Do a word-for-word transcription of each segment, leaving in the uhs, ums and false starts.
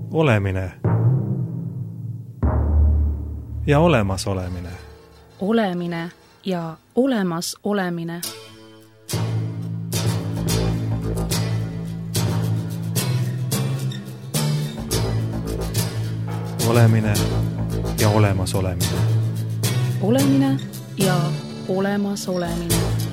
Olemine ja olemasolemine. Olemine ja olemas olemine. Olemine ja olemas olemine. Olemine ja olemas olemine.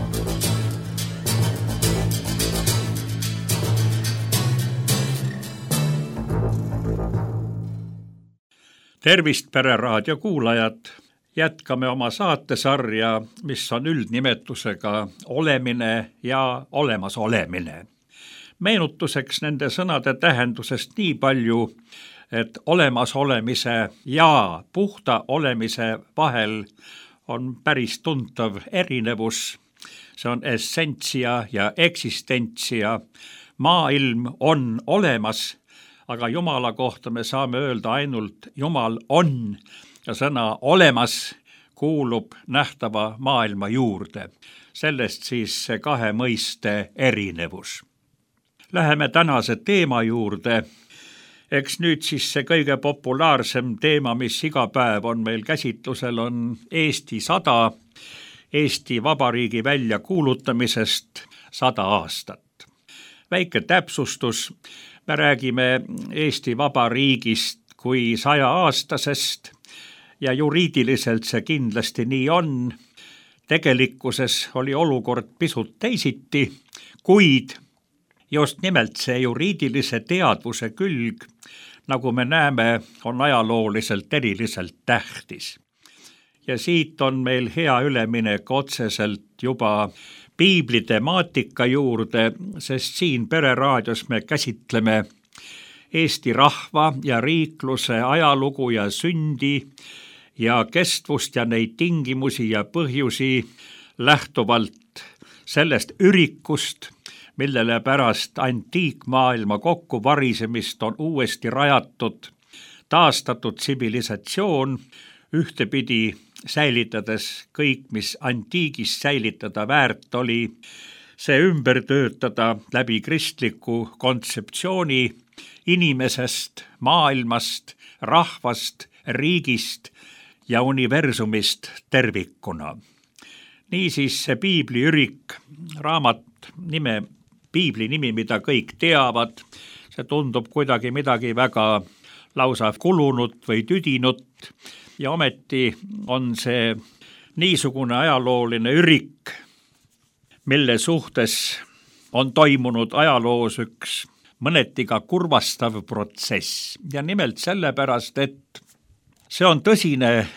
Tervist, Pereraadio kuulajad! Jätkame oma saatesarja, mis on üldnimetusega olemine ja olemas olemine. Meenutuseks nende sõnade tähendusest nii palju, et olemas olemise ja puhta olemise vahel on päris tuntav erinevus. See on essentsia ja eksistentsia. Maailm on olemas, aga Jumala kohta me saame öelda ainult Jumal on ja sõna olemas kuulub nähtava maailma juurde. Sellest siis see kahe mõiste erinevus. Läheme tänase teema juurde. Eks nüüd siis see kõige populaarsem teema, mis iga päev on meil käsitlusel, on Eesti sada, Eesti Vabariigi väljakuulutamisest sada aastat. Väike täpsustus. Me räägime Eesti Vabariigist kui saja aastasest ja juriidiliselt see kindlasti nii on. Tegelikkuses oli olukord pisut teisiti, kuid just nimelt see juriidilise teadvuse külg, nagu me näeme, on ajalooliselt eriliselt tähtis. Ja siit on meil hea üleminek otseselt juba piibli temaatika juurde, sest siin Pereraadios me käsitleme Eesti rahva ja riikluse ajalugu ja sündi ja kestvust ja neid tingimusi ja põhjusi lähtuvalt sellest ürikust, millele pärast antiikmaailma kokkuvarisemist on uuesti rajatud, taastatud tsivilisatsioon, ühtepidi säilitades kõik, mis antiigis säilitada väärt oli, see ümber töötada läbi kristliku kontseptsiooni inimesest, maailmast, rahvast, riigist ja universumist tervikuna. Niisiis see piibli ürik, raamat nime, piibli nimi, mida kõik teavad, see tundub kuidagi midagi väga lausa kulunud või tüdinud ja ometi on see niisugune ajalooline ürik, mille suhtes on toimunud ajaloos üks mõneti ka kurvastav protsess ja nimelt sellepärast, et see on tõsine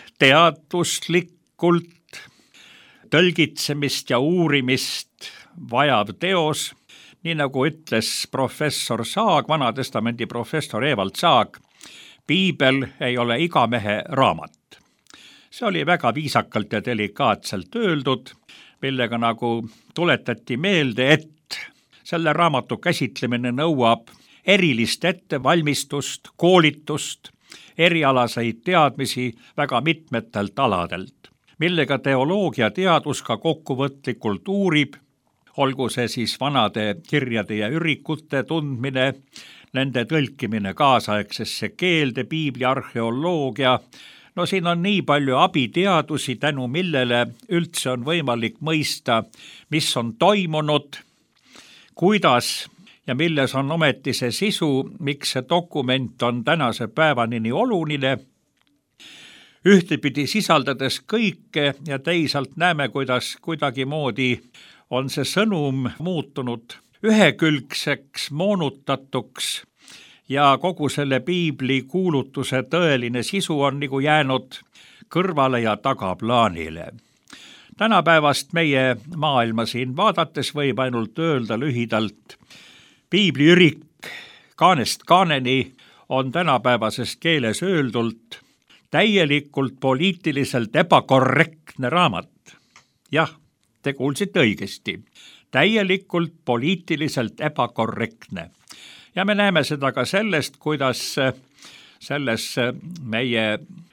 teaduslikult tõlgitsemist ja uurimist vajav teos, nii nagu ütles professor Saag, Vanatestamendi professor Evald Saag, piibel ei ole iga mehe raamat. See oli väga viisakalt ja delikaatselt öeldud, millega nagu tuletati meelde, et selle raamatu käsitlemine nõuab erilist ettevalmistust, koolitust, erialaseid teadmisi väga mitmetelt aladelt, millega teoloogia teadus ka kokkuvõtlikult uurib, olgu see siis vanade kirjade ja ürikute tundmine, nende tõlkimine kaasaegsesse keelde, piibli arheoloogia. No siin on nii palju abiteadusi, tänu millele üldse on võimalik mõista, mis on toimunud, kuidas ja milles on ometi see sisu, miks see dokument on tänase päevani nii oluline. Ühtepidi sisaldades kõike ja teisalt näeme, kuidas kuidagimoodi on see sõnum muutunud ühekülgseks, moonutatuks ja kogu selle piibli kuulutuse tõeline sisu on nagu jäänud kõrvale ja tagaplaanile. Tänapäevast meie maailma siin vaadates võib ainult öelda lühidalt, piibli ürik kaanest kaaneni on tänapäevasest keeles öeldult täielikult poliitiliselt ebakorrektne raamat. Jah, te kuulsite õigesti. Täielikult poliitiliselt ebakorrektne. Ja me näeme seda ka sellest, kuidas selles meie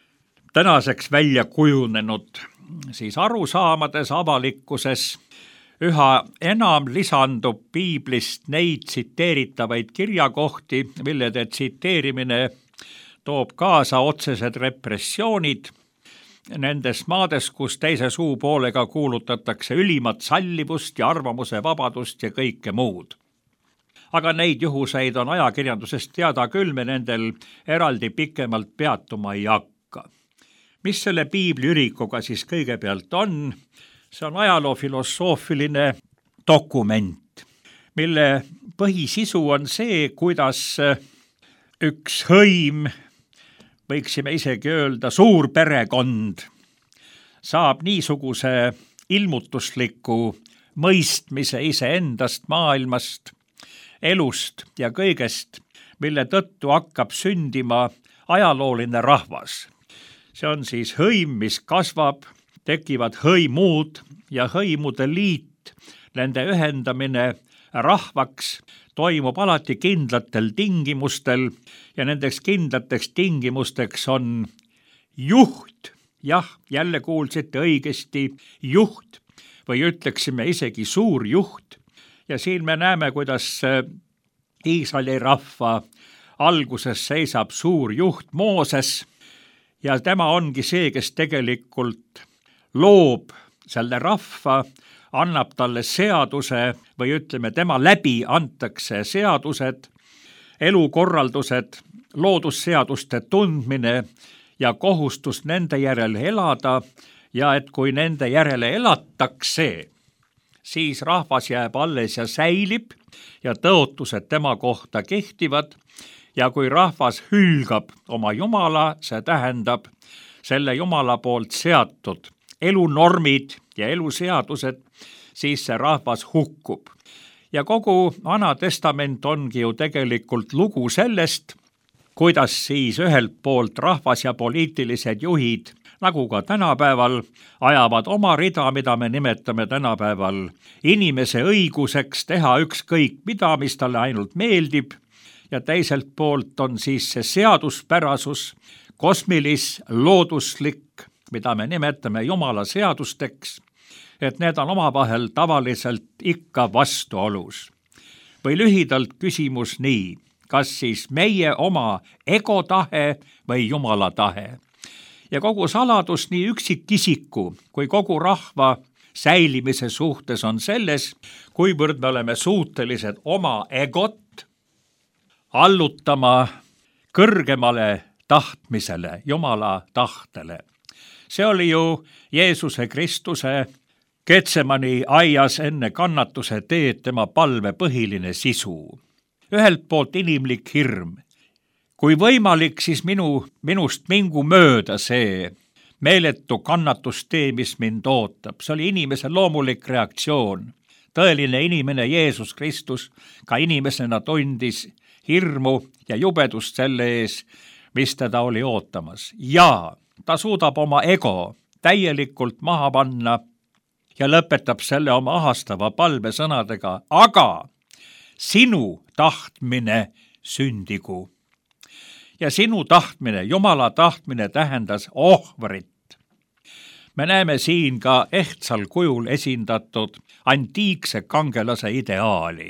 tänaseks välja kujunenud siis arusaamades avalikkuses Üha enam lisandub piiblist neid tsiteeritavaid kirjakohti, millede tsiteerimine toob kaasa otsesed repressioonid nendes maades, kus teise suupoolega kuulutatakse ülimat sallivust ja arvamuse vabadust ja kõike muud. Aga neid juhuseid on ajakirjandusest teada küll, me nendel eraldi pikemalt peatuma ei hakka. Mis selle piibli ürikuga siis kõigepealt on? See on ajaloofilosoofiline dokument, mille põhisisu on see, kuidas üks hõim, võiksime isegi öelda suur perekond, saab niisuguse ilmutusliku mõistmise iseendast, maailmast, elust ja kõigest, mille tõttu hakkab sündima ajalooline rahvas. See on siis hõim, mis kasvab, tekivad hõimud ja hõimude liit, nende ühendamine rahvaks toimub alati kindlatel tingimustel ja nendeks kindlateks tingimusteks on juht. Jah, jälle kuulsite õigesti, juht või ütleksime isegi suur juht. Ja siin me näeme, kuidas Iisraeli rahva alguses seisab suur juht Mooses ja tema ongi see, kes tegelikult loob selle rahva, annab talle seaduse või ütleme, tema läbi antakse seadused, elukorraldused, loodusseaduste tundmine ja kohustus nende järele elada ja et kui nende järele elatakse, siis rahvas jääb alles ja säilib ja tõotused tema kohta kehtivad ja kui rahvas hülgab oma Jumala, see tähendab selle Jumala poolt seatud elunormid ja eluseadused, siis see rahvas hukkub. Ja kogu Vana Testament ongi ju tegelikult lugu sellest, kuidas siis ühelt poolt rahvas ja poliitilised juhid, nagu ka tänapäeval, ajavad oma rida, mida me nimetame tänapäeval inimese õiguseks teha ükskõik mida, mis talle ainult meeldib, ja teiselt poolt on siis see seaduspärasus, kosmilis, looduslik, mida me nimetame Jumala seadusteks, et need on omavahel tavaliselt ikka vastuolus. Või lühidalt küsimus nii, kas siis meie oma ego tahe või Jumala tahe. Ja kogu saladus nii üksikisiku kui kogu rahva säilimise suhtes on selles, kuivõrd me oleme suutelised oma egot allutama kõrgemale tahtmisele, Jumala tahtele. See oli ju Jeesuse Kristuse Getsemani aias enne kannatuse teed tema palve põhiline sisu. Ühelt poolt inimlik hirm. Kui võimalik, siis minu, minust mingu mööda see meeletu kannatustee, mis mind ootab. See oli inimese loomulik reaktsioon. Tõeline inimene Jeesus Kristus ka inimesena tundis hirmu ja jubedust selle ees, mis teda oli ootamas. Ja ta suudab oma ego täielikult maha panna ja lõpetab selle oma ahastava palve sõnadega, aga sinu tahtmine sündigu. Ja sinu tahtmine, Jumala tahtmine tähendas ohvrit. Me näeme siin ka ehtsal kujul esindatud antiikse kangelase ideaali.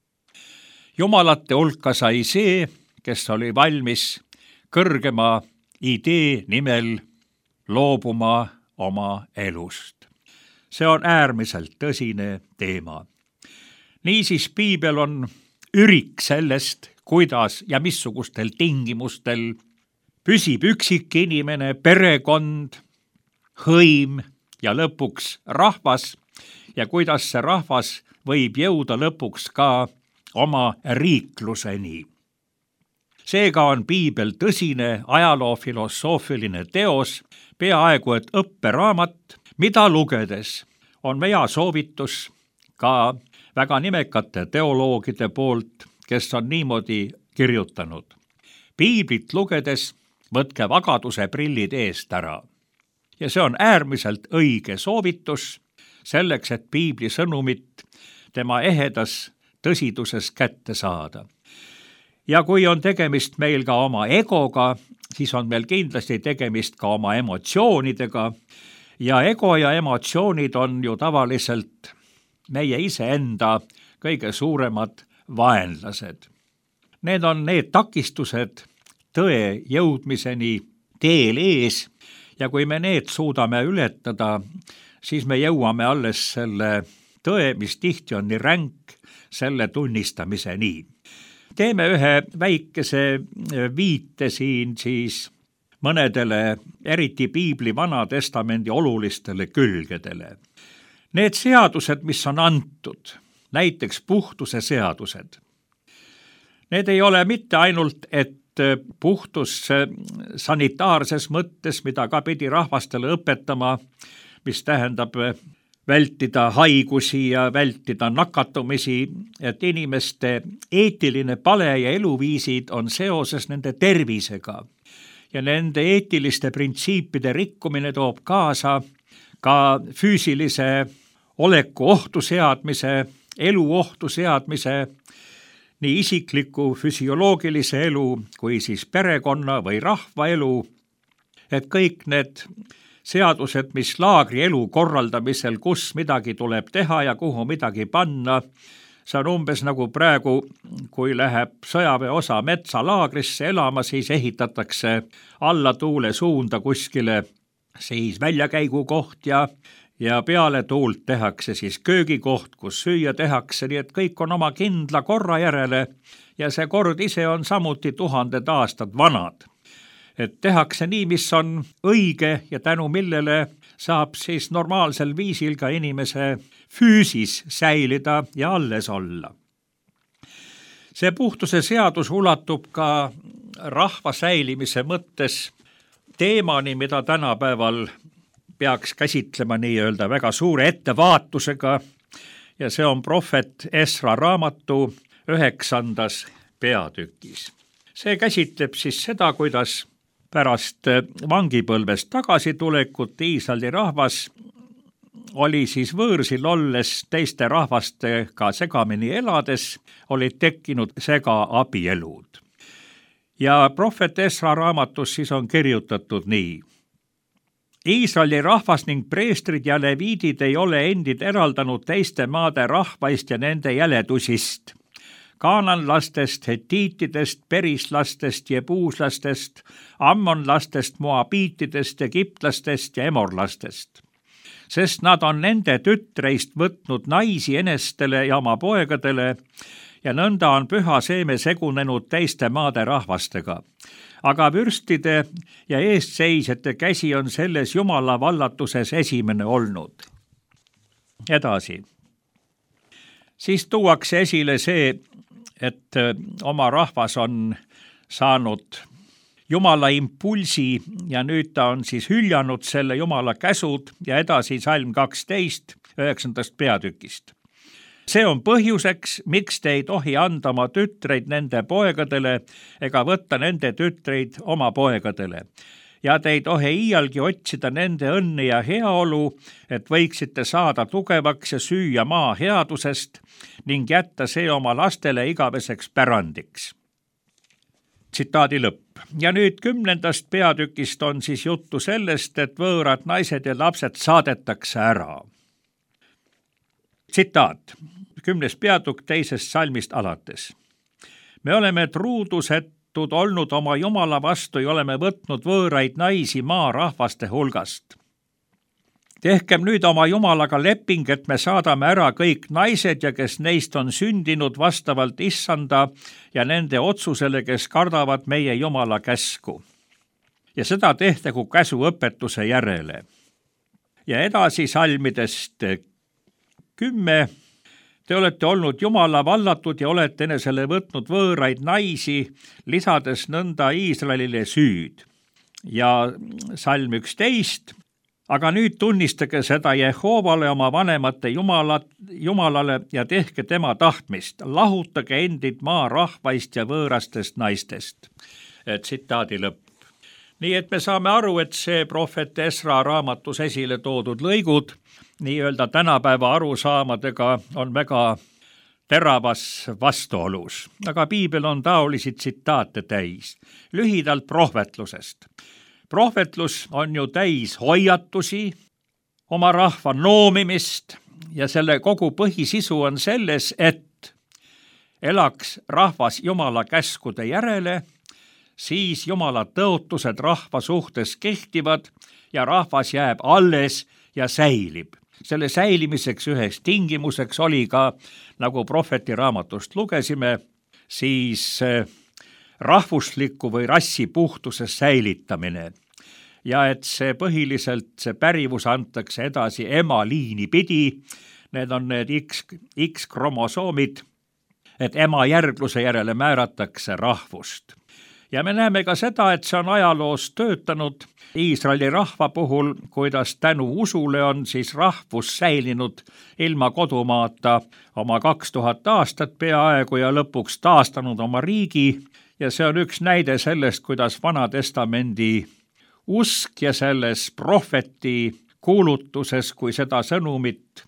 Jumalate hulka sai see, kes oli valmis kõrgema idee nimel loobuma oma elust. See on äärmiselt tõsine teema. Niisiis piibel on ürik sellest, kuidas ja missugustel tingimustel püsib üksik inimene, perekond, hõim ja lõpuks rahvas ja kuidas see rahvas võib jõuda lõpuks ka oma riikluseni. Seega on piibel tõsine ajaloofilosoofiline teos, peaaegu et õpperaamat, mida lugedes on meie soovitus ka väga nimekate teoloogide poolt, kes on niimoodi kirjutanud. Piiblit lugedes võtke vagaduse prillid eest ära. Ja see on äärmiselt õige soovitus selleks, et piibli sõnumit tema ehedas tõsiduses kätte saada. Ja kui on tegemist meil ka oma egoga, siis on meil kindlasti tegemist ka oma emotsioonidega. Ja ego ja emotsioonid on ju tavaliselt meie iseenda kõige suuremad vaenlased. Need on need takistused tõe jõudmiseni teel ees ja kui me need suudame ületada, siis me jõuame alles selle tõe, mis tihti on nii ränk, selle tunnistamiseni. Teeme ühe väikese viite siin siis mõnedele, eriti piibli Vana Testamendi olulistele külgedele. Need seadused, mis on antud, näiteks puhtuse seadused, need ei ole mitte ainult, et puhtus sanitaarses mõttes, mida ka pidi rahvastele õpetama, mis tähendab vältida haigusi ja vältida nakatumisi, et inimeste eetiline pale ja eluviisid on seoses nende tervisega. Ja nende eetiliste printsiipide rikkumine toob kaasa ka füüsilise oleku ohtu seadmise, elu ohtu seadmise, nii isikliku füsioloogilise elu kui siis perekonna või rahva elu, et kõik need seadused, mis laagri elu korraldamisel, kus midagi tuleb teha ja kuhu midagi panna, see on umbes nagu praegu, kui läheb sõjaväeosa metsalaagrisse elama, siis ehitatakse alla tuule suunda kuskile siis väljakäigu koht ja, ja peale tuult tehakse siis köögikoht, kus süüa tehakse, nii et kõik on oma kindla korra järele ja see kord ise on samuti tuhanded aastad vanad. Et tehakse nii, mis on õige ja tänu millele saab siis normaalsel viisil ka inimese füüsis säilida ja alles olla. See puhtuse seadus ulatub ka rahva säilimise mõttes teemani, mida tänapäeval peaks käsitlema nii-öelda väga suure ettevaatusega ja see on prohvet Esra raamatu üheksandas peatükis. See käsitleb siis seda, kuidas pärast vangipõlvest tagasitulekut Iisraeli rahvas oli siis võõrsil olles teiste rahvastega segamini elades, olid tekkinud segaabielud. Ja prohvet Esra raamatus siis on kirjutatud nii. Iisraeli rahvas ning preestrid ja leviidid ei ole endid eraldanud teiste maade rahvaist ja nende jäledusist, kaananlastest, hetiitidest, perislastest, jebuuslastest, ammonlastest, moabiitidest, egiptlastest ja emorlastest. Sest nad on nende tütreist võtnud naisi enestele ja oma poegadele ja nõnda on püha seeme segunenud teiste maade rahvastega. Aga vürstide ja eestseisjate käsi on selles Jumala vallatuses esimene olnud. Edasi. Siis tuuakse esile see, et oma rahvas on saanud Jumala impulsi ja nüüd ta on siis hüljanud selle Jumala käsud ja edasi salm kaksteist üheksandast peatükist. See on põhjuseks, miks te ei tohi anda oma tütreid nende poegadele ega võtta nende tütreid oma poegadele. Ja te ei tohi iialgi otsida nende õnne ja heaolu, et võiksite saada tugevaks ja süüa maa headusest ning jätta see oma lastele igaveseks pärandiks. Tsitaadi lõpp. Ja nüüd kümnendast peatükist on siis juttu sellest, et võõrad naised ja lapsed saadetakse ära. Tsitaat. Kümnes peatükk teisest salmist alates. Me oleme truudusetud olnud oma Jumala vastu ja oleme võtnud võõraid naisi maa rahvaste hulgast. Tehkem nüüd oma Jumalaga leping, et me saadame ära kõik naised ja kes neist on sündinud vastavalt issanda ja nende otsusele, kes kardavad meie Jumala käsku. Ja seda tehtagu käsuõpetuse järele. Ja edasi salmidest kümme. Te olete olnud Jumala vallatud ja olete enesele võtnud võõraid naisi, lisades nõnda Iisraelile süüd. Ja salm üksteist. Aga nüüd tunnistage seda Jehoovale oma vanemate Jumalat, Jumalale ja tehke tema tahtmist. Lahutage endid maa rahvaist ja võõrastest naistest. Tsitaadi lõpp. Nii et me saame aru, et see prohvet Esra raamatus esile toodud lõigud nii-öelda tänapäeva arusaamadega on väga teravas vastuolus. Aga piibel on taolisi tsitaate täis. Lühidalt prohvetlusest. Prohvetlus on ju täis hoiatusi, oma rahva noomimist ja selle kogu põhisisu on selles, et elaks rahvas Jumala käskude järele, siis Jumala tõotused rahva suhtes kehtivad ja rahvas jääb alles ja säilib. Selle säilimiseks üheks tingimuseks oli ka, nagu prohveti raamatust lugesime, siis rahvusliku või rassi puhtuse säilitamine. Ja et see põhiliselt, see pärivus antakse edasi emaliini pidi, need on need X, X-kromosoomid, et ema järgluse järele määratakse rahvust. Ja me näeme ka seda, et see on ajaloos töötanud Iisraeli rahva puhul, kuidas tänu usule on siis rahvus säilinud ilma kodumaata oma kaks tuhat aastat peaaegu ja lõpuks taastanud oma riigi. Ja see on üks näide sellest, kuidas Vana-testamendi usk ja selles prohveti kuulutuses, kui seda sõnumit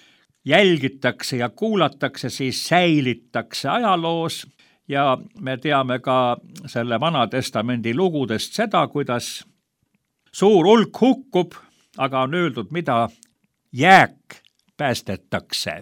jälgitakse ja kuulatakse, siis säilitakse ajaloos. Ja me teame ka selle Vana-testamendi lugudest seda, kuidas suur hulk hukkub, aga on öeldud, mida jääk päästetakse.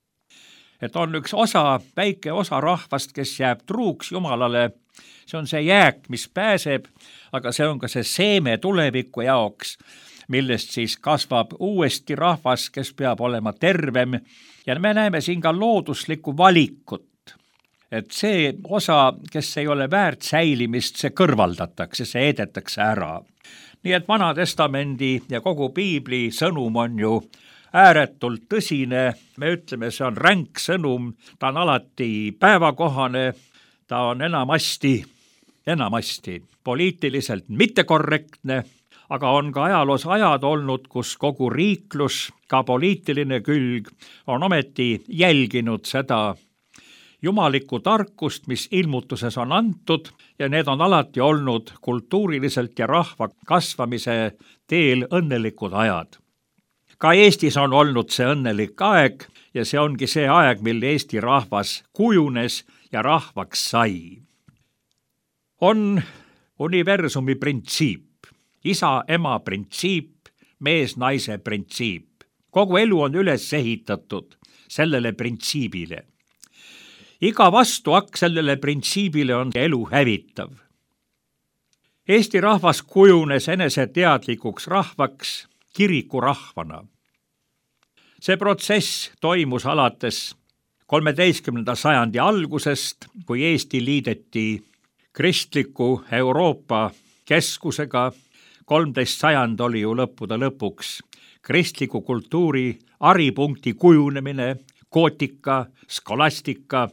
Et on üks osa, väike osa rahvast, kes jääb truuks Jumalale. See on see jääk, mis pääseb, aga see on ka see seeme tuleviku jaoks, millest siis kasvab uuesti rahvas, kes peab olema tervem. Ja me näeme siin ka looduslikku valikut. Et see osa, kes ei ole väärt säilimist, see kõrvaldatakse, see eedetakse ära. Nii et Vana-testamendi ja kogu Piibli sõnum on ju ääretult tõsine. Me ütleme, see on ränk sõnum, ta on alati päevakohane, ta on enamasti, enamasti poliitiliselt mittekorrektne, aga on ka ajaloos ajad olnud, kus kogu riiklus, ka poliitiline külg, on ometi jälginud seda jumalikku tarkust, mis ilmutuses on antud ja need on alati olnud kultuuriliselt ja rahva kasvamise teel õnnelikud ajad. Ka Eestis on olnud see õnnelik aeg ja see ongi see aeg, mil Eesti rahvas kujunes ja rahvaks sai. On universumi printsiip, isa-ema printsiip, mees-naise printsiip. Kogu elu on üles ehitatud sellele printsiibile. Iga vastuakt sellele printsiibile on elu hävitav. Eesti rahvas kujunes eneseteadlikuks rahvaks kirikurahvana. See protsess toimus alates kolmeteistkümnenda sajandi algusest, kui Eesti liideti kristliku Euroopa keskusega. kolmteist sajand oli ju lõppude lõpuks kristliku kultuuri aripunkti kujunemine, gootika, skolastika.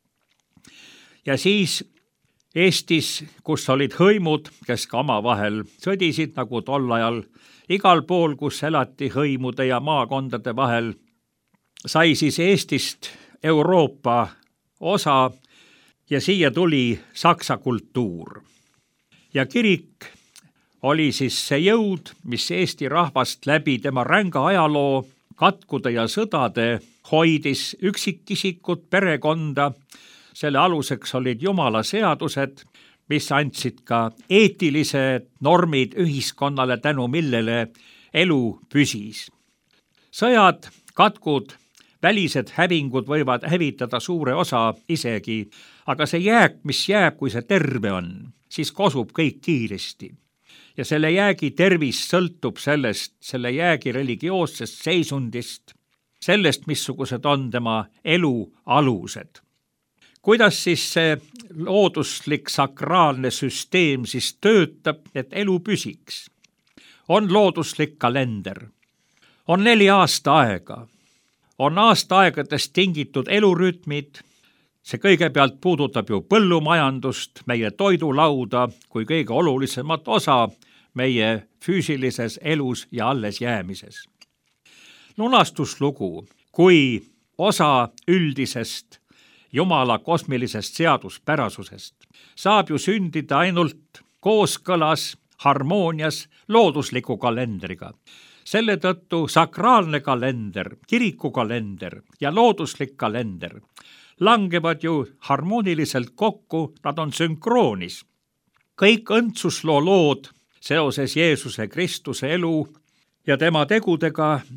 Ja siis Eestis, kus olid hõimud, kes ka omavahel sõdisid, nagu tol ajal igal pool, kus elati hõimude ja maakondade vahel, sai siis Eestist Euroopa osa ja siia tuli saksa kultuur. Ja kirik oli siis see jõud, mis Eesti rahvast läbi tema ränga ajaloo, katkude ja sõdade hoidis üksikisikut, perekonda. Selle aluseks olid Jumala seadused, mis andsid ka eetilised normid ühiskonnale, tänu millele elu püsis. Sõjad, katkud, välised hävingud võivad hävitada suure osa isegi, aga see jääk, mis jääb, kui see terve on, siis kosub kõik kiiresti. Ja selle jäägi tervis sõltub sellest, selle jäägi religioossest seisundist, sellest, missugused on tema elu alused. Kuidas siis see looduslik sakraalne süsteem siis töötab, et elu püsiks? On looduslik kalender. On neli aasta aega. On aasta aegadest tingitud elurütmid. See kõigepealt puudutab ju põllumajandust, meie toidulauda kui kõige olulisemat osa meie füüsilises elus ja alles jäämises. Lunastuslugu kui osa üldisest Jumala kosmilisest seaduspärasusest saab ju sündida ainult kooskõlas, harmoonias loodusliku kalendriga. Selle tõttu sakraalne kalender, kirikukalender ja looduslik kalender langevad ju harmooniliselt kokku, nad on sünkroonis. Kõik õndsusloo lood seoses Jeesuse Kristuse elu ja tema tegudega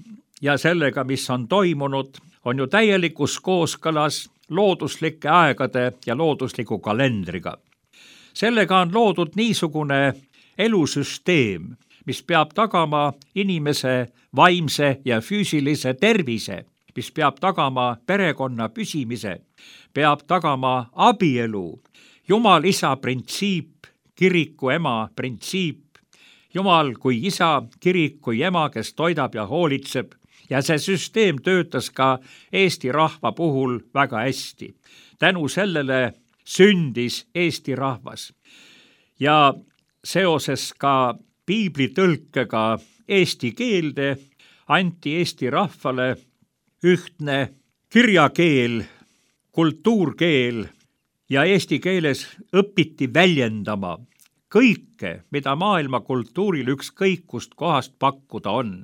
ja sellega, mis on toimunud, on ju täielikus kooskõlas looduslike aegade ja loodusliku kalendriga. Sellega on loodud niisugune elusüsteem, mis peab tagama inimese vaimse ja füüsilise tervise, mis peab tagama perekonna püsimise, peab tagama abielu, Jumal isa printsiip, kiriku ema printsiip, Jumal kui isa, kirik kui ema, kes toidab ja hoolitseb, ja see süsteem töötas ka Eesti rahva puhul väga hästi. Tänu sellele sündis Eesti rahvas. Ja seoses ka piibli tõlkega eesti keelde anti Eesti rahvale ühtne kirjakeel, kultuurkeel ja eesti keeles õpiti väljendama kõike, mida maailma kultuuril ükskõik kust kohast pakkuda on.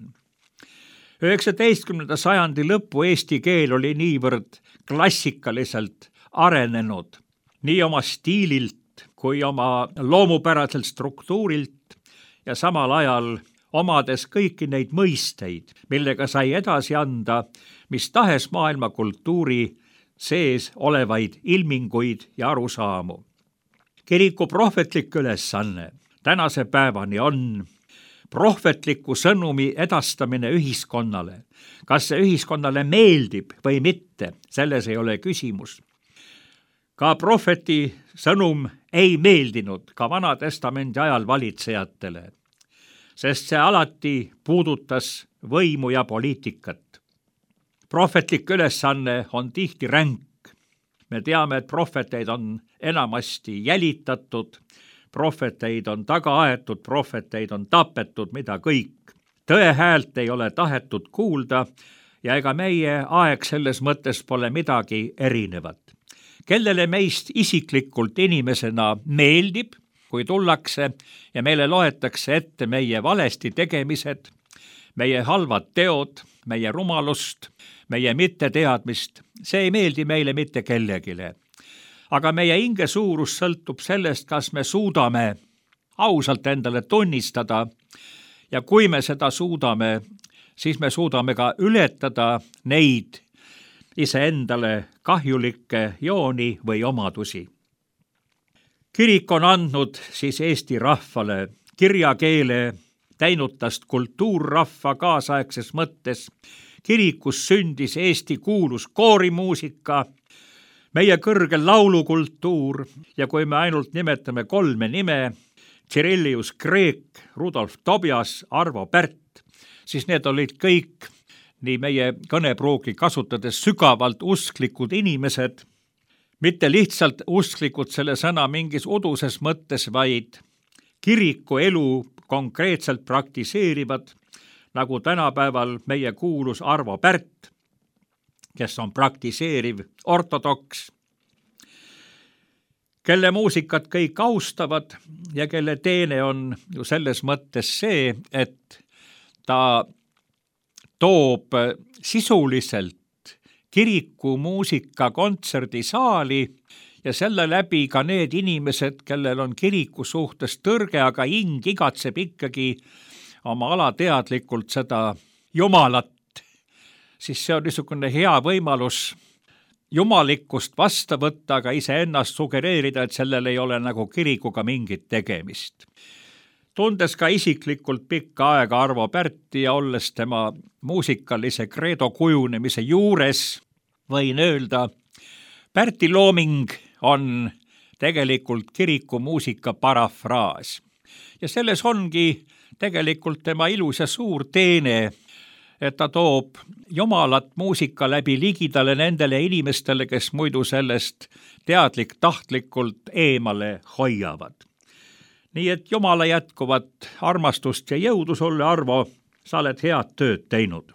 üheksateistkümnenda sajandi lõpu eesti keel oli niivõrd klassikaliselt arenenud, nii oma stiililt kui oma loomupäraselt struktuurilt ja samal ajal omades kõiki neid mõisteid, millega sai edasi anda mis tahes maailma kultuuri sees olevaid ilminguid ja arusaamu. Kiriku prohvetlik ülesanne tänase päevani on prohvetliku sõnumi edastamine ühiskonnale. Kas see ühiskonnale meeldib või mitte, selles ei ole küsimus. Ka prohveti sõnum ei meeldinud ka Vana Testamendi ajal valitsejatele, sest see alati puudutas võimu ja poliitikat. Prohvetlik ülesanne on tihti ränk. Me teame, et prohveteid on enamasti jälitatud, prohveteid on taga aetud, prohveteid on tapetud, mida kõik. Tõe häält ei ole tahetud kuulda ja ega meie aeg selles mõttes pole midagi erinevat. Kellele meist isiklikult inimesena meeldib, kui tullakse ja meile loetakse ette meie valesti tegemised, meie halvad teod, meie rumalust, meie mitteteadmist, see ei meeldi meile mitte kellegile. Aga meie hinge suurus sõltub sellest, kas me suudame ausalt endale tunnistada ja kui me seda suudame, siis me suudame ka ületada neid iseendale kahjulikke jooni või omadusi. Kirik on andnud siis Eesti rahvale kirjakeele, teinud tast kultuurrahva kaasaegses mõttes. Kirikus sündis Eesti kuulus koorimuusika, meie kõrge laulukultuur ja kui me ainult nimetame kolme nime, Tširillius Kreek, Rudolf Tobias, Arvo Pärt, siis need olid kõik nii meie kõnepruugi kasutades sügavalt usklikud inimesed, mitte lihtsalt usklikud selle sõna mingis uduses mõttes, vaid kiriku elu konkreetselt praktiseerivad, nagu tänapäeval meie kuulus Arvo Pärt, kes on praktiseeriv ortodoks, kelle muusikat kõik austavad ja kelle teene on ju selles mõttes see, et ta toob sisuliselt kiriku muusika kontserdisaali ja selle läbi ka need inimesed, kellel on kiriku suhtes tõrge, aga hing igatseb ikkagi oma alateadlikult seda Jumalat, siis see on niisugune hea võimalus jumalikkust vasta võtta, aga iseennast sugereerida, et sellel ei ole nagu kirikuga mingit tegemist. Tundes ka isiklikult pikka aega Arvo Pärti ja olles tema muusikalise kreedo kujunemise juures, võin öelda, Pärti looming on tegelikult kiriku muusika parafraas. Ja selles ongi tegelikult tema ilus ja suur teene, et ta toob Jumalat muusika läbi ligidale nendele inimestele, kes muidu sellest teadlik tahtlikult eemale hoiavad. Nii et Jumala jätkuvat armastust ja jõudu sulle, Arvo, sa oled head tööd teinud.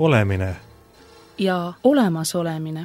olemine ja olemasolemine.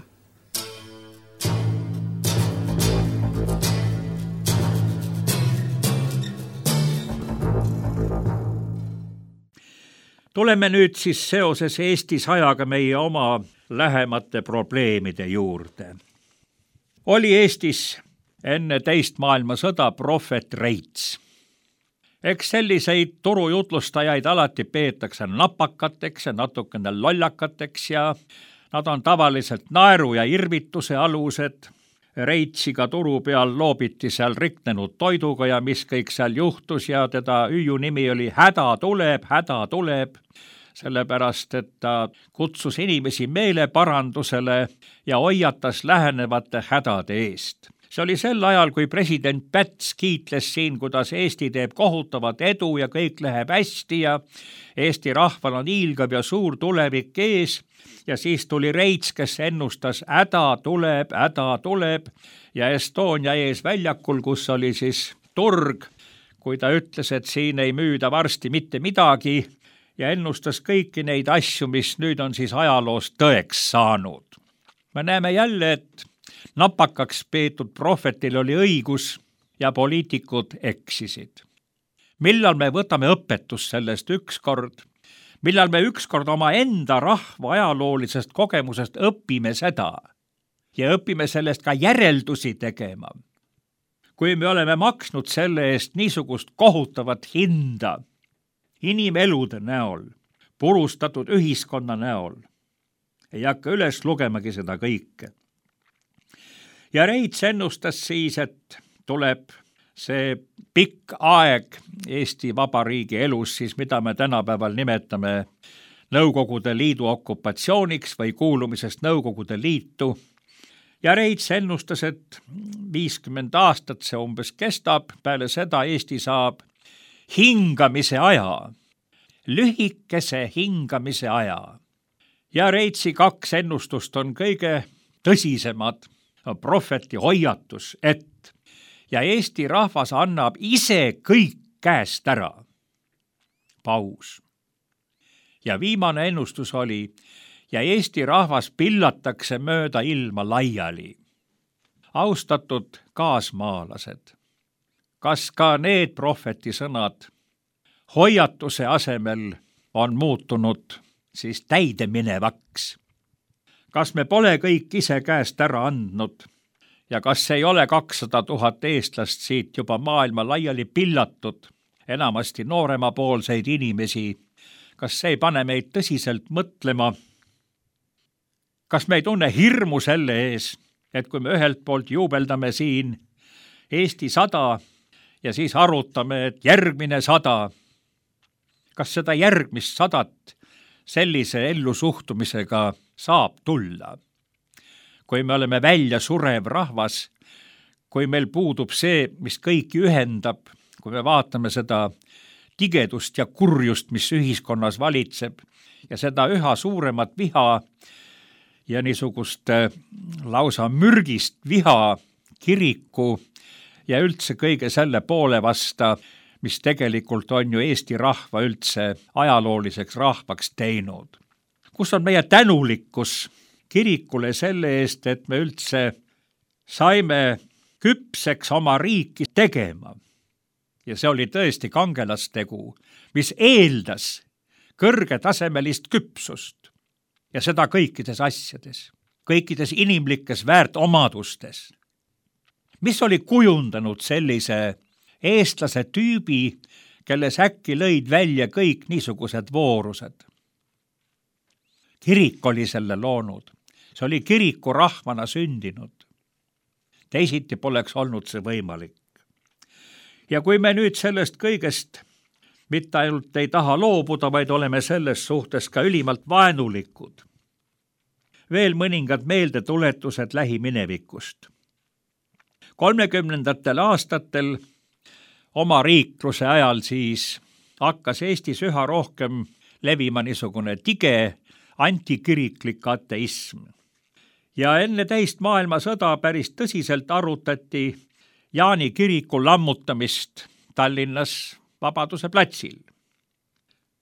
Tuleme nüüd siis seoses Eesti sajaga meie oma lähemate probleemide juurde. Oli Eestis enne teist maailmasõda prohvet Reits. Eks selliseid turujutlustajaid alati peetakse napakateks ja natukene lollakateks ja nad on tavaliselt naeru ja irvituse alused. Reitsiga turu peal loobiti seal riknenud toiduga ja mis kõik seal juhtus ja teda hüüu nimi oli häda tuleb, häda tuleb, sellepärast et ta kutsus inimesi meeleparandusele ja hoiatas lähenevate hädade eest. See oli sel ajal, kui president Päts kiitles siin, kuidas Eesti teeb kohutavat edu ja kõik läheb hästi ja Eesti rahval on hiilgav ja suur tulevik ees. Ja siis tuli Reits, kes ennustas häda tuleb, häda tuleb ja Estonia ees väljakul, kus oli siis turg, kui ta ütles, et siin ei müüda varsti mitte midagi ja ennustas kõiki neid asju, mis nüüd on siis ajaloos tõeks saanud. Me näeme jälle, et napakaks peetud prohvetil oli õigus ja poliitikud eksisid. Millal me võtame õpetust sellest ükskord? Millal me ükskord oma enda rahva ajaloolisest kogemusest õpime seda ja õpime sellest ka järeldusi tegema? Kui me oleme maksnud selle eest niisugust kohutavat hinda inimelude näol, purustatud ühiskonna näol, ei hakka üles lugemagi seda kõike. Ja Reits ennustas siis, et tuleb see pikk aeg Eesti Vabariigi elus, siis mida me tänapäeval nimetame Nõukogude Liidu okupatsiooniks või kuulumisest Nõukogude Liitu. Ja Reits ennustas, et viiskümmend aastat see umbes kestab, peale seda Eesti saab hingamise aja, lühikese hingamise aja. Ja Reitsi kaks ennustust on kõige tõsisemad. Prohveti hoiatus, et ja Eesti rahvas annab ise kõik käest ära. Paus. Ja viimane ennustus oli, ja Eesti rahvas pillatakse mööda ilma laiali. Austatud kaasmaalased, kas ka need prohveti sõnad hoiatuse asemel on muutunud siis täideminevaks? Kas me pole kõik ise käest ära andnud ja kas ei ole kakssada tuhat eestlast siit juba maailma laiali pillatud, enamasti nooremapoolseid inimesi? Kas see ei pane meid tõsiselt mõtlema? Kas me ei tunne hirmu selle ees, et kui me ühelt poolt juubeldame siin Eesti sada ja siis arutame, et järgmine sada, kas seda järgmist sadat sellise ellusuhtumisega saab tulla? Kui me oleme välja surev rahvas, kui meil puudub see, mis kõiki ühendab, kui me vaatame seda tigedust ja kurjust, mis ühiskonnas valitseb ja seda üha suuremat viha ja niisugust lausa mürgist viha kiriku ja üldse kõige selle poole vasta, mis tegelikult on ju Eesti rahva üldse ajalooliseks rahvaks teinud. Kus on meie tänulikkus kirikule selle eest, et me üldse saime küpseks oma riiki tegema? Ja see oli tõesti kangelastegu, mis eeldas kõrgetasemelist küpsust ja seda kõikides asjades, kõikides inimlikes väärtomadustes. Mis oli kujundanud sellise eestlase tüübi, kelles äkki lõid välja kõik niisugused voorused? Kirik oli selle loonud. See oli kiriku rahvana sündinud. Teisiti poleks olnud see võimalik. Ja kui me nüüd sellest kõigest mitte ainult ei taha loobuda, vaid oleme selles suhtes ka ülimalt vaenulikud. Veel mõningad meeldetuletused lähiminevikust. kolmekümnendatel aastatel oma riikluse ajal siis hakkas Eestis üha rohkem levima niisugune tige antikiriklik ateism. Ja enne teist maailmasõda päris tõsiselt arutati Jaani kiriku lammutamist Tallinnas Vabaduse platsil.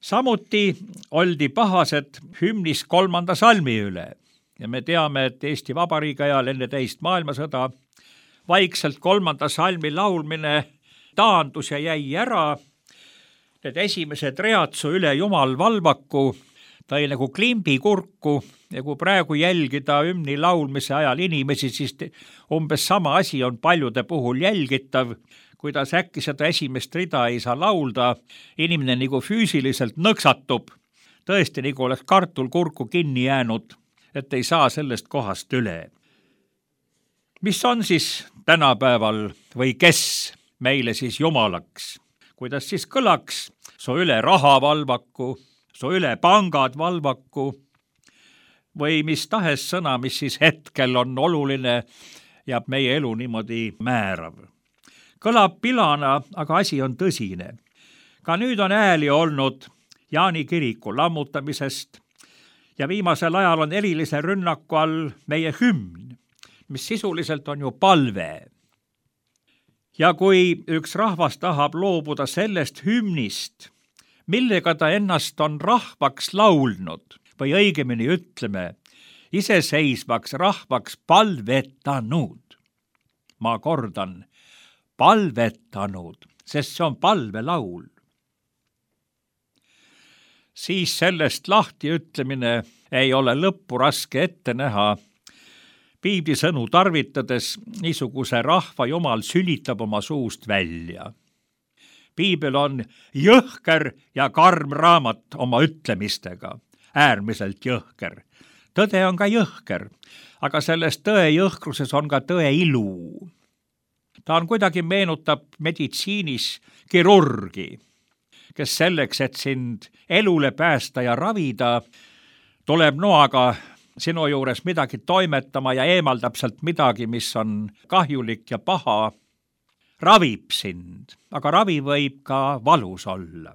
samuti oldi pahased hümnis kolmanda salmi üle ja me teame, et Eesti Vabariigi ajal enne teist maailmasõda vaikselt kolmanda salmi laulmine taandus ja jäi ära. Need esimesed read Su üle Jumal valvaku tõi nagu klimbi kurku ja kui praegu jälgida hümni laulmise ajal inimesi, siis umbes sama asi on paljude puhul jälgitav, kuidas äkki seda esimest rida ei saa laulda, inimene nagu füüsiliselt nõksatub, tõesti nagu oleks kartul kurku kinni jäänud, et ei saa sellest kohast üle. Mis on siis tänapäeval või kes meile siis jumalaks? Kuidas siis kõlaks? Su üle raha valvaku, su üle pangad valvaku või mis tahes sõna, mis siis hetkel on oluline ja meie elu niimoodi määrav. Kõlab pilana, aga asi on tõsine. Ka nüüd on ääli olnud Jaani kiriku lammutamisest ja viimasel ajal on erilise rünnaku all meie hümn, mis sisuliselt on ju palve. Ja kui üks rahvas tahab loobuda sellest hümnist, millega ta ennast on rahvaks laulnud, või õigemini ütleme, iseseisvaks rahvaks palvetanud. Ma kordan, palvetanud, sest see on palvelaul. Siis sellest lahti ütlemine ei ole lõppu raske ette näha. Piibli sõnu tarvitades niisuguse rahva Jumal sülitab oma suust välja. Piibel on jõhker ja karm raamat oma ütlemistega, äärmiselt jõhker. Tõde on ka jõhker, aga selles tõe jõhkruses on ka tõe ilu. Ta on kuidagi meenutab meditsiinis kirurgi, kes selleks, et sind elule päästa ja ravida, tuleb noaga sinu juures midagi toimetama ja eemaldab sealt midagi, mis on kahjulik ja paha, ravib sind, aga ravi võib ka valus olla.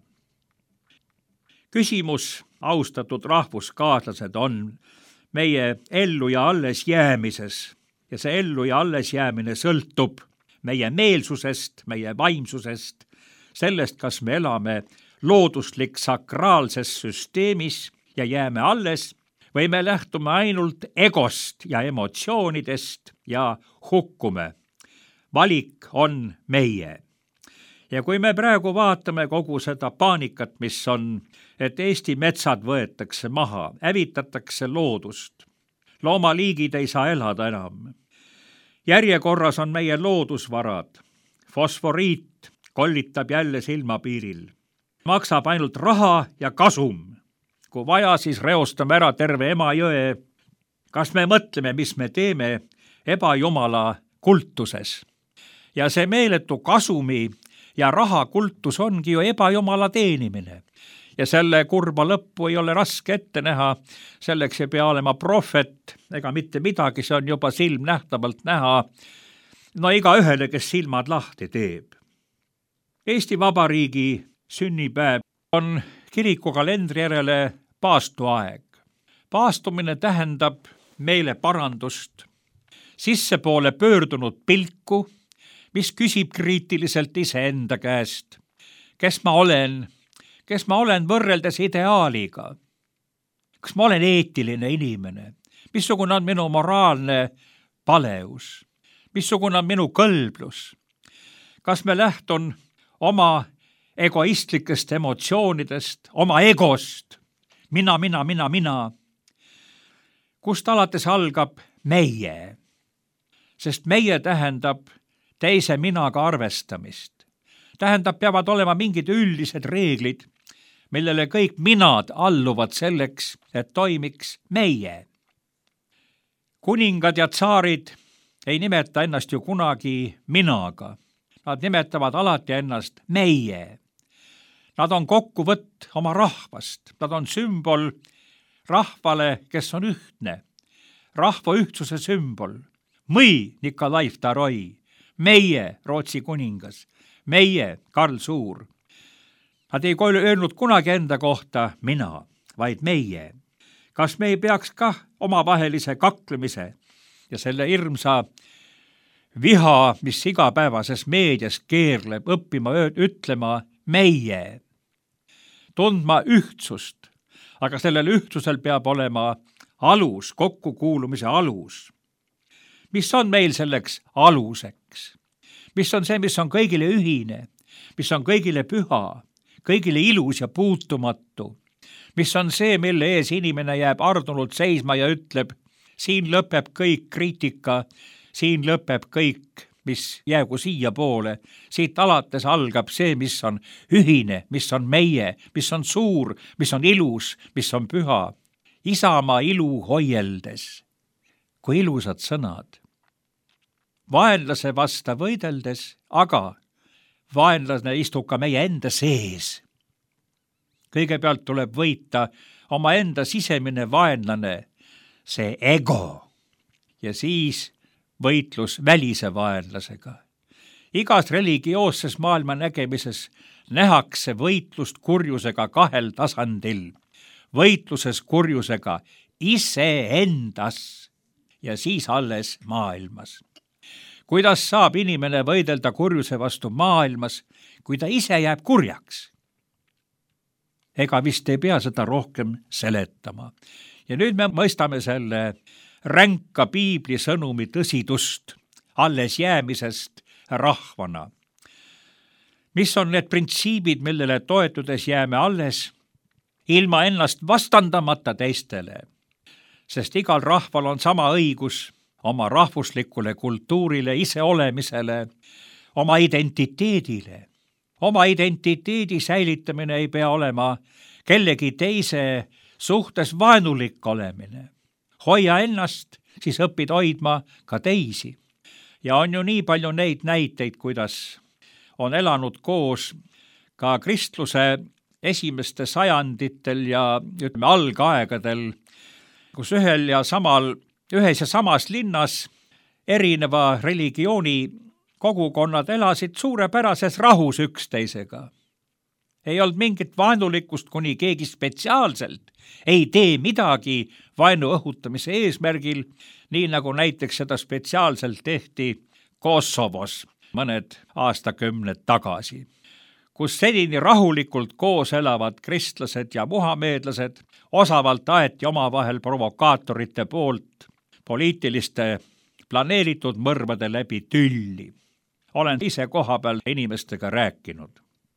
Küsimus, austatud rahvuskaaslased, on meie ellu ja alles jäämises ja see ellu ja alles jäämine sõltub meie meelsusest, meie vaimsusest, sellest, kas me elame looduslik sakraalses süsteemis ja jääme alles või me lähtume ainult egost ja emotsioonidest ja hukkume. Valik on meie. Ja kui me praegu vaatame kogu seda paanikat, mis on, et Eesti metsad võetakse maha, hävitatakse loodust, loomaliigid ei saa elada enam. Järjekorras on meie loodusvarad, fosforiit kollitab jälle silmapiiril, maksab ainult raha ja kasum. Kui vaja, siis reostame ära terve Emajõe. Kas me mõtleme, mis me teeme ebajumala kultuses? Ja see meeletu kasumi ja raha kultus ongi ju ebajumala teenimine. Ja selle kurba lõppu ei ole raske ette näha, selleks ei pea olema prohvet ega mitte midagi, see on juba silmnähtavalt näha, no iga ühele, kes silmad lahti teeb. Eesti Vabariigi sünnipäev on kirikukalendri järele paastuaeg. Paastumine tähendab meile parandust, sissepoole pöördunud pilku, mis küsib kriitiliselt iseenda käest, kes ma olen, kes ma olen võrreldes ideaaliga, kas ma olen eetiline inimene, missugune on minu moraalne paleus, missugune on minu kõlblus, kas me lähtun oma egoistlikest emotsioonidest, oma egost, mina, mina, mina, mina, kust alates algab meie, sest meie tähendab teise minaga arvestamist. Tähendab, peavad olema mingid üldised reeglid, millele kõik minad alluvad selleks, et toimiks meie. Kuningad ja tsaarid ei nimeta ennast ju kunagi minaga. Nad nimetavad alati ennast meie. Nad on kokkuvõtt oma rahvast. Nad on sümbol rahvale, kes on ühtne. Rahva ühtsuse sümbol. Mõi Nikolai teine. Meie, Rootsi kuningas, meie, Karl Suur. Nad ei öelnud kunagi enda kohta mina, vaid meie. Kas me ei peaks ka omavahelise kaklemise ja selle hirmsa viha, mis igapäevases meedias keerleb, õppima, ütlema meie? tundma ühtsust, aga sellel ühtsusel peab olema alus, kokkukuulumise alus. Mis on meil selleks aluseks? Mis on see, mis on kõigile ühine, mis on kõigile püha, kõigile ilus ja puutumatu? Mis on see, mille ees inimene jääb ardunult seisma ja ütleb, siin lõpeb kõik kriitika, siin lõpeb kõik, mis jäägu siia poole. Siit alates algab see, mis on ühine, mis on meie, mis on suur, mis on ilus, mis on püha. Isamaa ilu hoieldes. Kui ilusad sõnad. Vaenlase vasta võideldes, aga vaenlane istub ka meie enda sees. Kõigepealt tuleb võita oma enda sisemine vaenlane, see ego, ja siis võitlus välise vaenlasega. Igas religioosses maailma nägemises nähakse võitlust kurjusega kahel tasandil. Võitluses kurjusega iseendas ja siis alles maailmas. Kuidas saab inimene võidelda kurjuse vastu maailmas, kui ta ise jääb kurjaks? Ega vist ei pea seda rohkem seletama. Ja nüüd me mõistame selle ränka piibli sõnumi tõsidust alles jäämisest rahvana. Mis on need printsiibid, millele toetudes jääme alles, ilma ennast vastandamata teistele? Sest igal rahval on sama õigus oma rahvuslikule kultuurile, iseolemisele, oma identiteedile. Oma identiteedi säilitamine ei pea olema kellegi teise suhtes vaenulik olemine. Hoia ennast, siis õpid hoidma ka teisi. Ja on ju nii palju neid näiteid, kuidas on elanud koos ka kristluse esimeste sajanditel ja ütleme algaegadel, kus ühel ja samal, ühes ja samas linnas erineva religiooni kogukonnad elasid suurepärases rahus üksteisega. Ei olnud mingit vaenulikkust, kuni keegi spetsiaalselt ei tee midagi vaenu õhutamise eesmärgil, nii nagu näiteks seda spetsiaalselt tehti Kosovos mõned aastakümned tagasi, kus senini rahulikult koos elavad kristlased ja muhameedlased osavalt aeti omavahel provokaatorite poolt poliitiliste planeeritud mõrvade läbi tülli. Olen ise kohapeal inimestega rääkinud.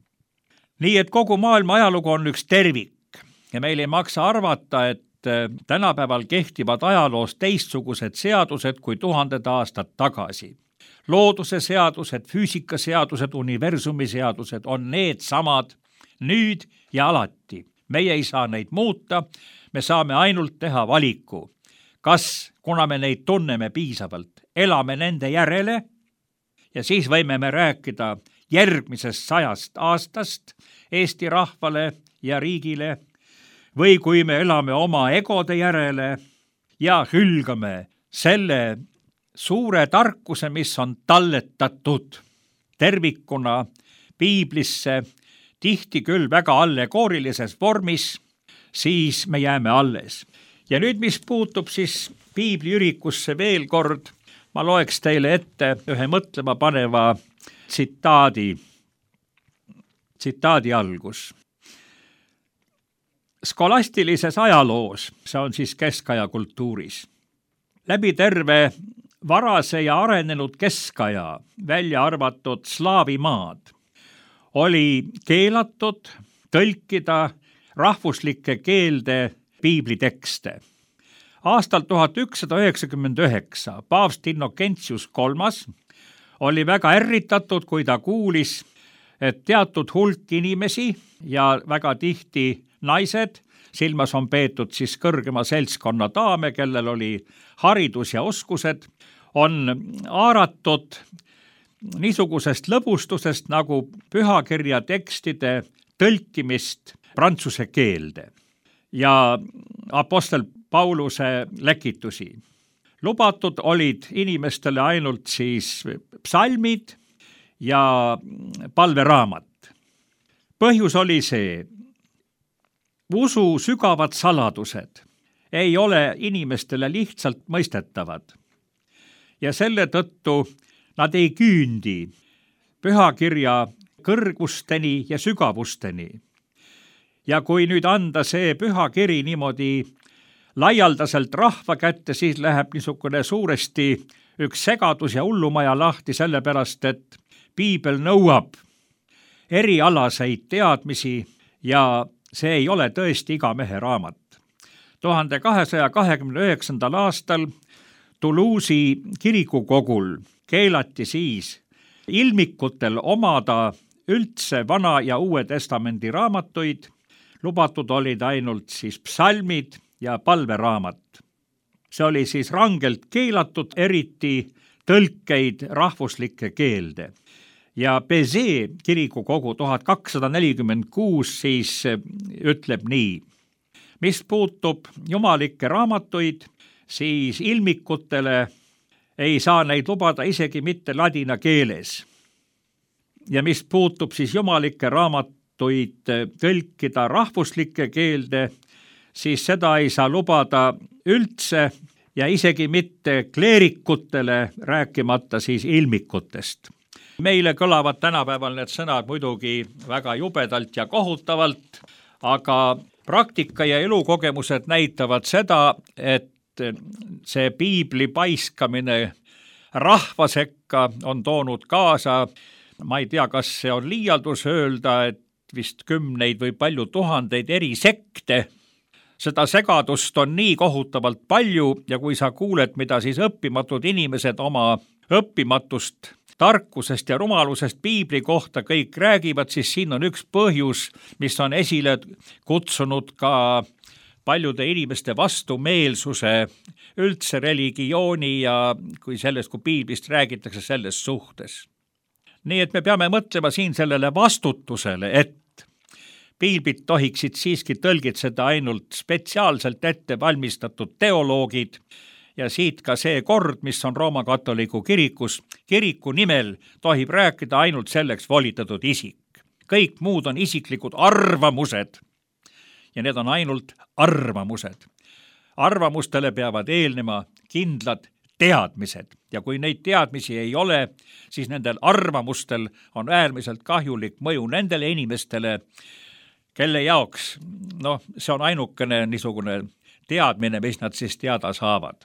Nii et kogu maailma ajalugu on üks tervik ja meil ei maksa arvata, et tänapäeval kehtivad ajaloos teistsugused seadused kui tuhanded aastad tagasi. Looduse seadused, füüsikaseadused, universumi seadused on need samad nüüd ja alati. Meie ei saa neid muuta, me saame ainult teha valiku. Kas, kuna me neid tunneme piisavalt, elame nende järele ja siis võime me rääkida järgmisest sajast aastast Eesti rahvale ja riigile, või kui me elame oma egode järele ja hülgame selle suure tarkuse, mis on talletatud tervikuna piiblisse, tihti küll väga allegoorilises vormis, siis me jääme alles. Ja nüüd, mis puutub siis piibliürikusse veel kord, ma loeks teile ette ühe mõtlema paneva tsitaadi, tsitaadi algus. Skolastilises ajaloos, see on siis keskaja kultuuris, läbi terve varase ja arenenud keskaja, välja arvatud slaavimaad, oli keelatud tõlkida rahvuslike keelde piiblitekste. Aastal tuhat ükssada üheksakümmend üheksa paavst Innocentius kolmas oli väga ärritatud, kui ta kuulis, et teatud hulk inimesi ja väga tihti naised, silmas on peetud siis kõrgema seltskonna daame, kellel oli haridus ja oskused, on haaratud niisugusest lõbustusest nagu pühakirja tekstide tõlkimist prantsuse keelde ja apostel Pauluse läkitusi. Lubatud olid inimestele ainult siis psalmid ja palveraamat. Põhjus oli see, usu sügavad saladused ei ole inimestele lihtsalt mõistetavad ja selle tõttu nad ei küündi pühakirja kõrgusteni ja sügavusteni. ja kui nüüd anda see püha kiri niimoodi laialdaselt rahva kätte, siis läheb niisugune suuresti üks segadus ja hullumaja lahti, sellepärast et piibel nõuab erialaseid teadmisi ja see ei ole tõesti iga mehe raamat. tuhande kahesaja kahekümne üheksandal aastal Toulouse'i kirikukogul keelati siis ilmikutel omada üldse Vana ja Uue Testamendi raamatuid, lubatud olid ainult siis psalmid ja palveraamat. See oli siis rangelt keelatud, eriti tõlkeid rahvuslike keelde. Ja Béziers kirikukogu tuhat kakssada nelikümmend kuus siis ütleb nii: mis puutub jumalikke raamatuid, siis ilmikutele ei saa neid lubada isegi mitte ladina keeles. Ja mis puutub siis jumalikke raamatuid tõlkida rahvuslike keelde, siis seda ei saa lubada üldse ja isegi mitte kleerikutele, rääkimata siis ilmikutest. Meile kõlavad tänapäeval need sõnad muidugi väga jubedalt ja kohutavalt, aga praktika ja elukogemused näitavad seda, et see piibli paiskamine rahva sekka on toonud kaasa, ma ei tea, kas see on liialdus öelda, et vist kümneid või palju tuhandeid eri sekte. Seda segadust on nii kohutavalt palju ja kui sa kuuled, mida siis õppimatud inimesed oma õppimatust, tarkusest ja rumalusest piibli kohta kõik räägivad, siis siin on üks põhjus, mis on esile kutsunud ka paljude inimeste vastumeelsuse üldse religiooni ja kui sellest, kui piiblist räägitakse selles suhtes. Nii et me peame mõtlema siin sellele vastutusele, et piiblit tohiksid siiski tõlgitseda ainult spetsiaalselt ette valmistatud teoloogid ja siit ka see kord, mis on Rooma katoliku kirikus, kiriku nimel tohib rääkida ainult selleks volitatud isik. Kõik muud on isiklikud arvamused ja need on ainult arvamused. Arvamustele peavad eelnema kindlad teadmised ja kui neid teadmisi ei ole, siis nendel arvamustel on äärmiselt kahjulik mõju nendele inimestele, kelle jaoks, noh, see on ainukene niisugune teadmine, mis nad siis teada saavad.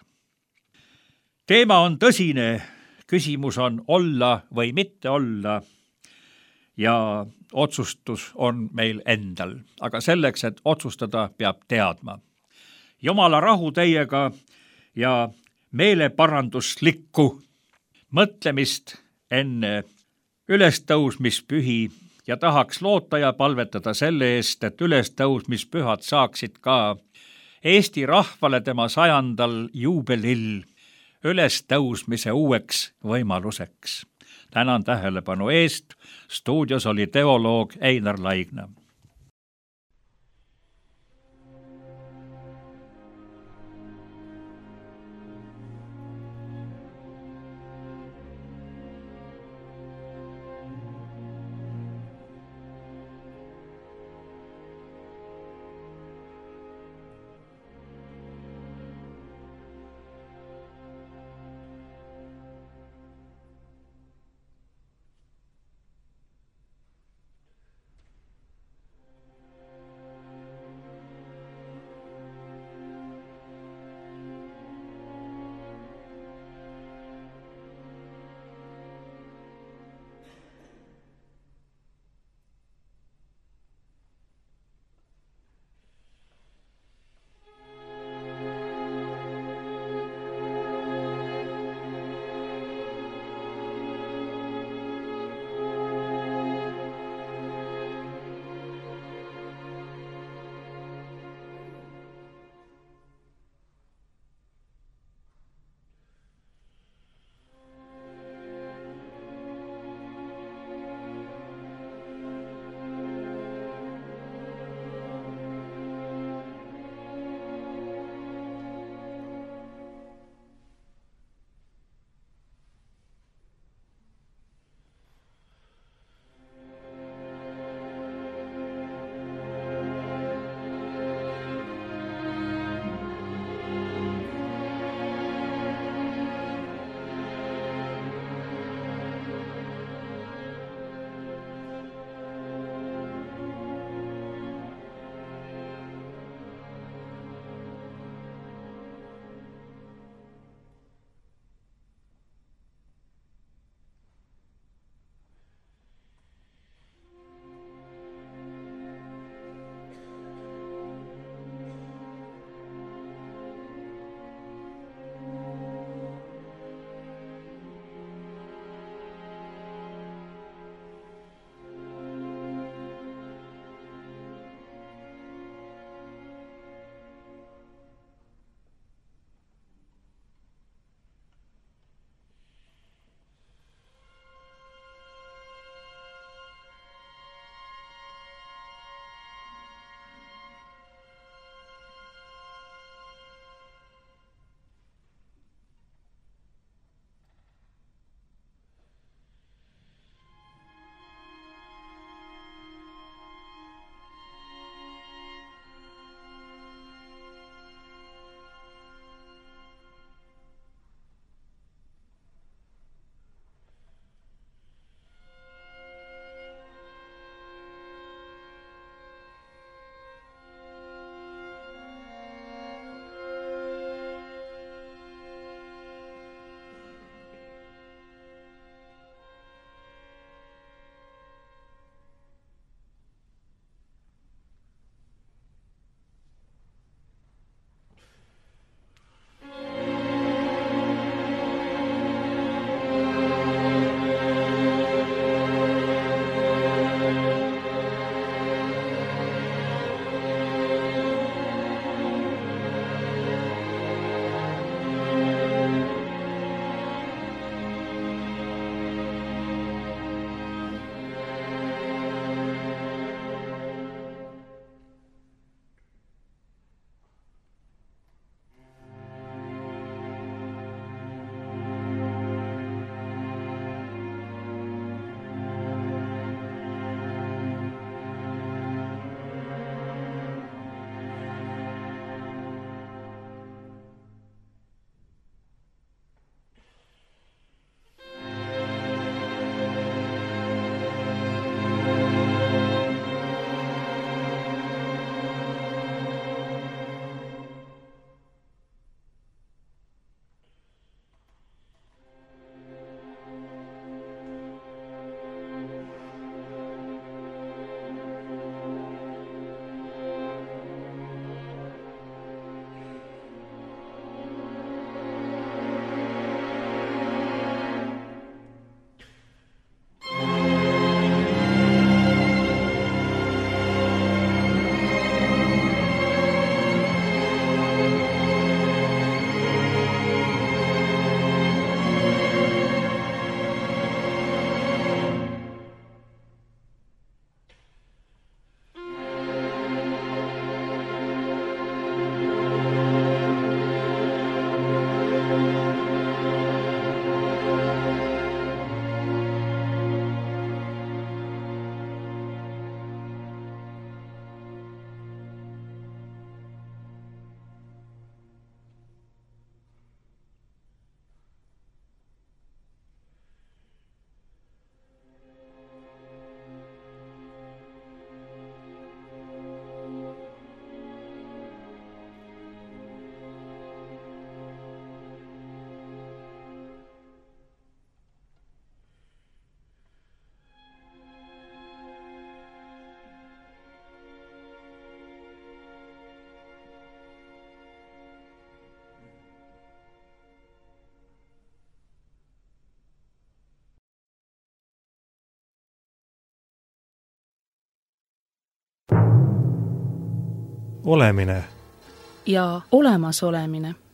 Teema on tõsine, küsimus on olla või mitte olla ja otsustus on meil endal, aga selleks, et otsustada, peab teadma. Jumala rahu teiega ja meeleparanduslikku mõtlemist enne ülestõusmispühi ja tahaks loota ja palvetada selle eest, et ülestõusmispühad saaksid ka Eesti rahvale tema sajandal juubelil ülestõusmise uueks võimaluseks. Tänan tähelepanu eest, stuudios oli teoloog Einar Laigna. olemine ja olemasolemine.